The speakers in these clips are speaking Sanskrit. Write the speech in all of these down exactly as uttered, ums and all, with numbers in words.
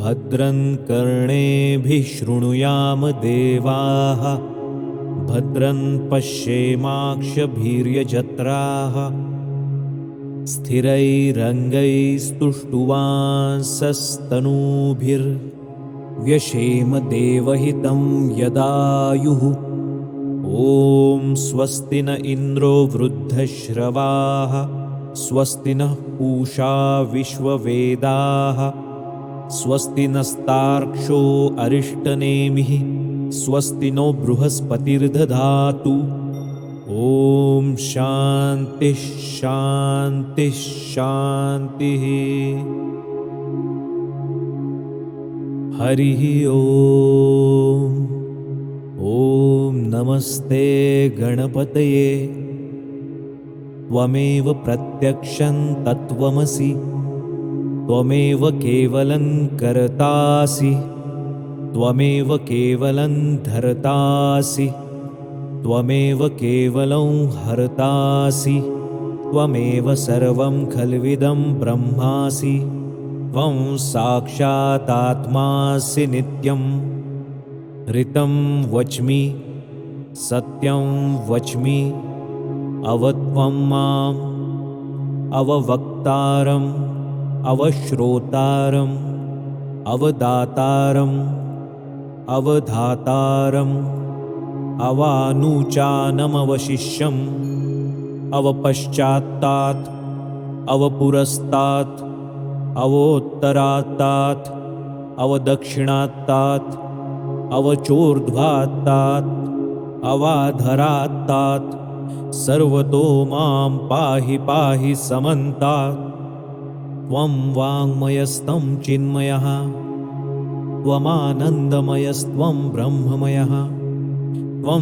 भद्रं कर्णेभिः शृणुयाम देवाः भद्रं पश्येमाक्षभिर्यजत्राः स्थिरैरङ्गैस्तुष्टुवांसस्तनूभिर्व्यशेम देवहितं यदायुः। ॐ स्वस्ति न इन्द्रो वृद्धश्रवाः स्वस्ति नः पूषा विश्ववेदाः स्वस्ति नस्तार्क्ष्यो अरिष्टनेमिः स्वस्ति नो बृहस्पतिर्दधातु। ॐ शान्तिः शान्तिः शान्तिः। हरिः ॐ। ॐ नमस्ते गणपतये। त्वमेव प्रत्यक्षं तत्त्वमसि त्वमेव केवलं कर्तासि त्वमेव केवलं धर्तासि त्वमेव केवलं हर्तासि त्वमेव सर्वं खल्विदं ब्रह्मासि त्वं साक्षातात्मासि नित्यं। ऋतं वच्मि सत्यं वच्मि अवत्वं माम् अववक्तारम् अवश्रोतारम् अवदातारम् अवधातारम् अवानुचानमवशिष्यम् अवपश्चात्तात् अवपुरस्तात् अवोत्तरात्तात् अवदक्षिणात्तात् अवचोर्ध्वात्तात् अवाधरात्तात् सर्वतो मां पाहि पाहि समन्तात्। त्वं वाङ्मयस्तं चिन्मयः त्वमानन्दमयस्त्वं ब्रह्ममयः त्वं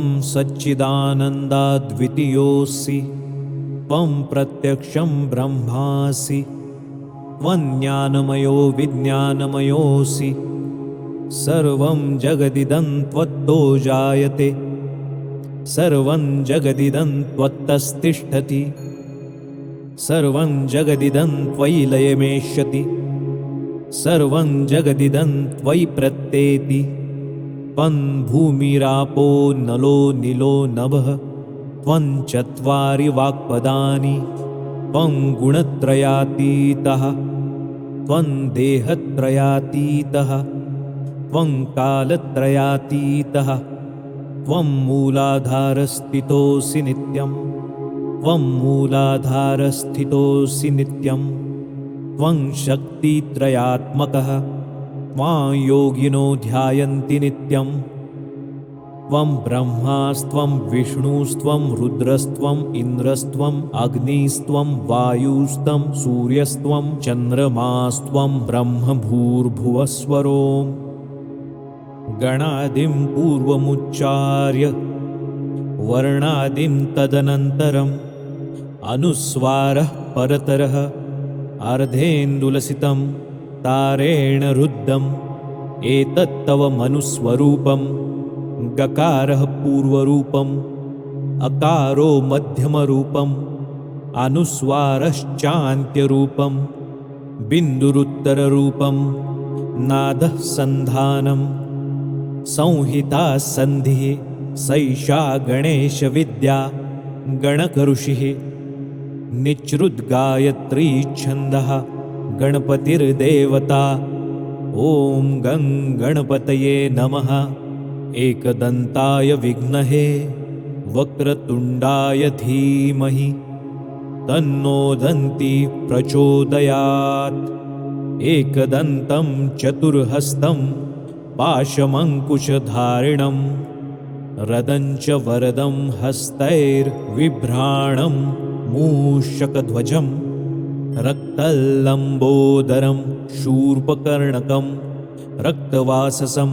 सच्चिदानन्दाद्वितीयोऽसि त्वं प्रत्यक्षं ब्रह्मासि त्वं ज्ञानमयो विज्ञानमयोऽसि सर्वं जगदिदं त्वत्तो जायते सर्वं जगदिदं त्वत्तस्तिष्ठति सर्वं जगदिदं त्वयि लयमेष्यति सर्वं जगदिदं त्वयि प्रत्येति। त्वं भूमिरापो नलो निलो नभः त्वं चत्वारि वाक्पदानि त्वं गुणत्रयातीतः त्वं देहत्रयातीतः त्वं कालत्रयातीतः त्वं मूलाधारस्थितोऽसि नित्यं त्वं मूलाधारस्थितोऽसि नित्यं। त्वं शक्तित्रयात्मकः त्वां योगिनो ध्यायन्ति नित्यं। त्वं ब्रह्मास्त्वं विष्णुस्त्वं रुद्रस्त्वं इन्द्रस्त्वं अग्निस्त्वं वायुस्त्वं सूर्यस्त्वं चन्द्रमास्त्वं ब्रह्म भूर्भुवस्वरोम्। गणादिं पूर्वमुच्चार्य वर्णादिं तदनन्तरम् अनुस्वारः परतरः अर्धेन्दुलसितं तारेण रुद्धम् एतत्तव मनुस्वरूपम्। गकारः पूर्वरूपम् अकारो मध्यमरूपम् अनुस्वारश्चान्त्यरूपम् बिन्दुरुत्तररूपम् नादः सन्धानम् संहिता सन्धिः सैषा गणेशविद्या गणकऋषिः निच्रुद्गायत्री छन्दः गणपतिर्देवता। ॐ गं गणपतये नमः। एकदन्ताय विघ्नहे वक्रतुण्डाय धीमहि तन्नो दन्ती प्रचोदयात्। एकदन्तं चतुर्हस्तं पाशमङ्कुशधारिणं रदं च वरदं हस्तैर्विभ्राणं मूषकध्वजं रक्तलम्बोदरं शूर्पकर्णकं रक्तवाससं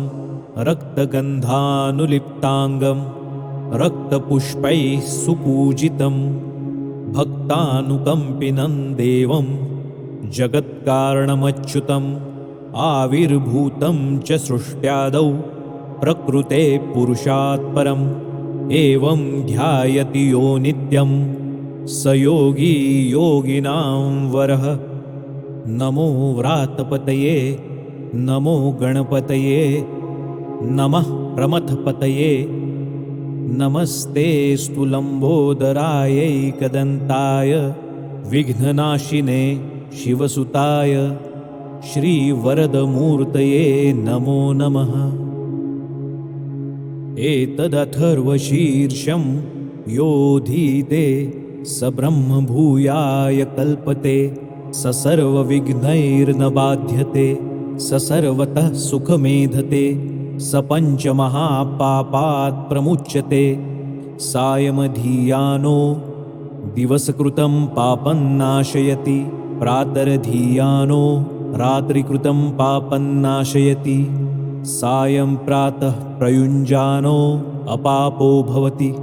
रक्तगन्धानुलिप्ताङ्गं रक्तपुष्पैः सुपूजितं भक्तानुकम्पिनं देवं जगत्कारणमच्युतम् आविर्भूतं च सृष्ट्यादौ प्रकृते पुरुषात् परम् एवं ध्यायति यो नित्यं स योगी योगिनां वरः। नमो व्रातपतये नमो गणपतये नमः प्रमथपतये नमस्ते स्तुलम्बोदरायैकदन्ताय विघ्ननाशिने शिवसुताय श्रीवरदमूर्तये नमो नमः। एतदथर्वशीर्षं योऽधीते स ब्रह्मभूयाय कल्पते स सर्वविघ्नैर्न बाध्यते स सर्वतः सुखमेधते स पञ्चमहापापात् प्रमुच्यते सायमधीयानो दिवसकृतं पापं नाशयति प्रातरधीयानो रात्रिकृतं पापं नाशयति सायं प्रातः प्रयुञ्जानो अपापो भवति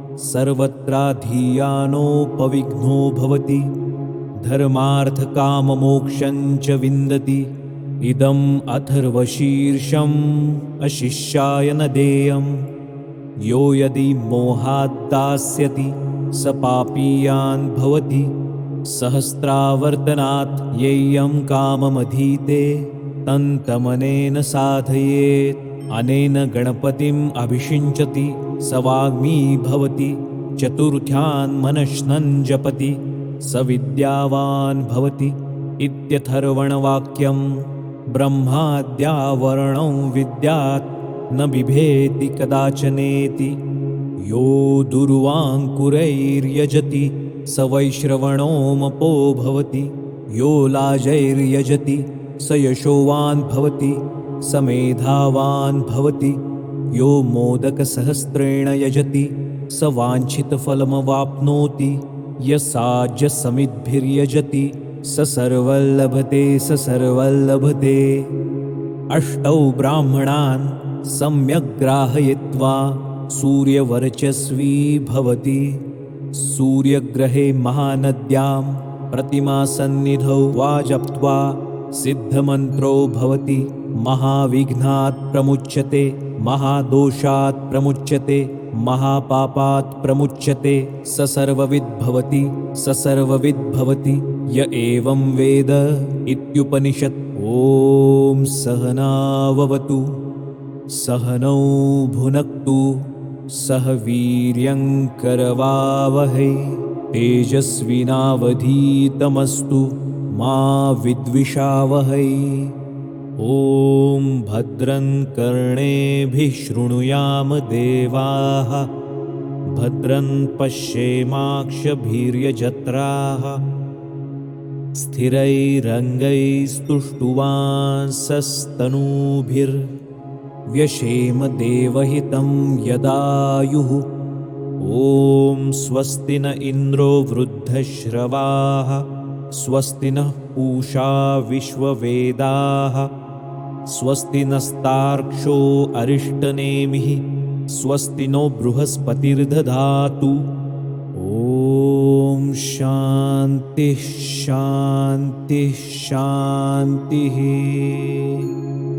सर्वत्राधीयानोपविघ्नो भवति धर्मार्थकाममोक्षं च विन्दति। इदम् अथर्वशीर्षम् अशिष्याय न देयम् यो यदि मोहाद्दास्यति स पापीयान् भवति सहस्रावर्तनात् येयं काममधीते तन्तमनेन साधयेत् अनेन गणपतिम् अभिषिञ्चति स वाग्मी भवति चतुर्थ्यान् मनश्नन् जपति स विद्यावान् भवति इत्यथर्वणवाक्यम्। ब्रह्माद्यावरणं विद्यात् न बिभेति कदाचनेति यो दुर्वाङ्कुरैर्यजति स वैश्रवणोमपो भवति यो लाजैर्यजति स यशोवान् भवति स मेधावान् भवति यो मोदकसहस्रेण यजति स वाञ्छितफलमवाप्नोति यसाज्यसमिद्भिर्यजति स सर्वल्लभते स सर्वल्लभते। अष्टौ ब्राह्मणान् सम्यग् ग्राहयित्वा सूर्यवर्चस्वी भवति सूर्यग्रहे महानद्यां प्रतिमासन्निधौ वा जप्त्वा सिद्धमन्त्रो भवति महाविघ्नात् प्रमुच्यते महादोषात् प्रमुच्यते महापापात् प्रमुच्यते स सर्वविद् भवति स सर्वविद् भवति य एवं वेद इत्युपनिषत्। ॐ सहनाववतु सहनौ भुनक्तु सह वीर्यं करवावहै तेजस्विनावधीतमस्तु मा विद्विषावहै। ॐ भद्रं कर्णेभिः शृणुयाम देवाः भद्रं पश्येमाक्षभिर्यजत्राः स्थिरैरङ्गैस्तुष्टुवांसस्तनूभिर्व्यशेम देवहितं यदायुः। ॐ स्वस्ति न इन्द्रो वृद्धश्रवाः स्वस्ति नः पूषा विश्ववेदाः स्वस्ति नस्तार्क्ष्यो अरिष्टनेमिः स्वस्ति नो बृहस्पतिर्दधातु। ॐ शान्तिः शान्तिः शान्तिः।